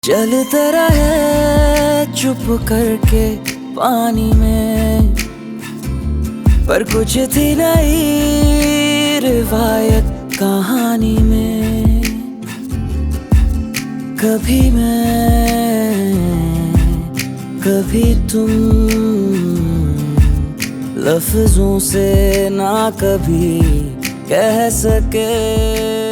चलता रहे चुप करके पानी में, पर कुछ थी नई रिवायत कहानी में। कभी मैं कभी तुम, लफ्जों से ना कभी कह सके।